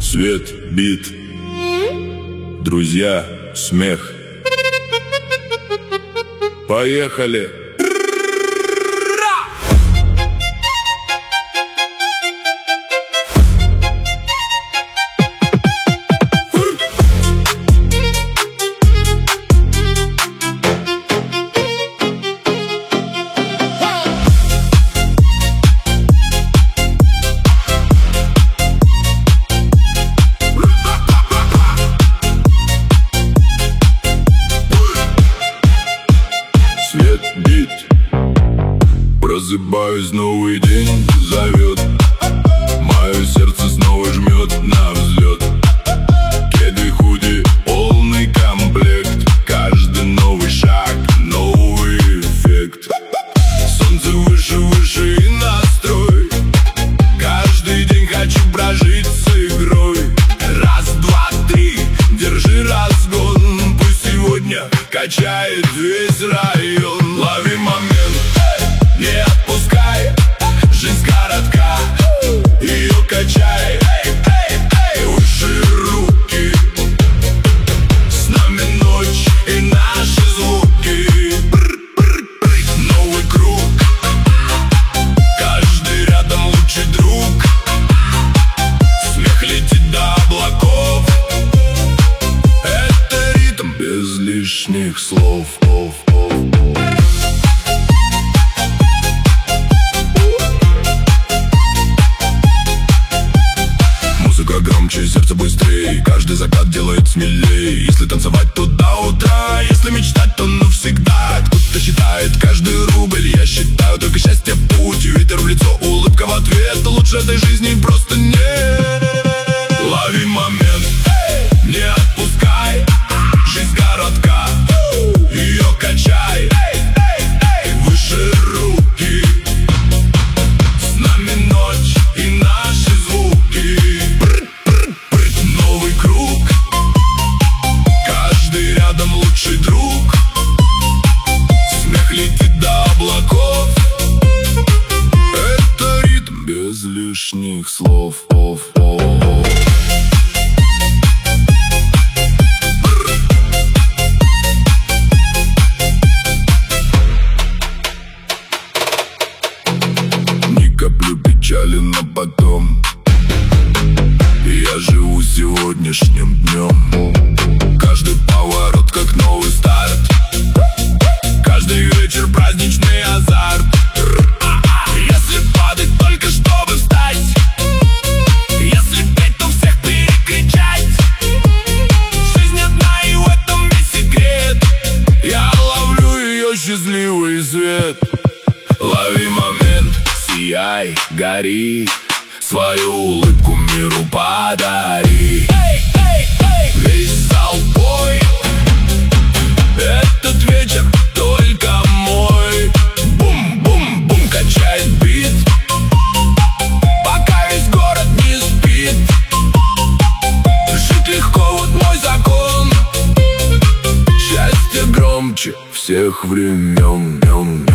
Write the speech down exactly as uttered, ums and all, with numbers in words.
Свет, бит, друзья, смех. Поехали! Свет, бит, просыпаюсь, новый день зовет. Мое сердце снова жмет на взлет. Кеды, худи, полный комплект. Каждый новый шаг, новый эффект. Солнце выше, выше и настрой. Каждый день хочу прожить с игрой. Раз, два, три, держи разгон. Пусть сегодня качает весь район. Лови момент, не отпускай. Жизнь коротка, ее качай. Выше руки, с нами ночь и наши звуки. Новый круг, каждый рядом лучший друг. Смех летит до облаков. Это ритм без лишних слов. Музыка громче, сердце быстрее. Каждый закат делает смелее. Если танцевать, то до утра. Если мечтать, то навсегда. Кто-то считает каждый рубль, я считаю только счастье в путь. Ветер в лицо, улыбка в ответ. Лучше этой жизни просто нет. Лови момент, не отпускай. Жизнь коротка, ее качай. Выше руки, с нами ночь и наши звуки. Новый круг, каждый рядом лучший друг. Смех летит до облаков. Это ритм без лишних слов. Не коплю печали на потом. Я живу сегодняшним днем. Каждый поворот как новый старт. Каждый вечер праздничный азарт. Если падать, только чтобы встать. Если петь, то всех перекричать. Жизнь одна, и в этом весь секрет. Я ловлю ее счастливый свет. Лови момент, сияй, гори. Свою улыбку миру подари. Весь зал бой. Этот вечер только мой. Бум-бум-бум, качает бит. Пока весь город не спит. Жить легко, вот мой закон. Счастье громче всех времен.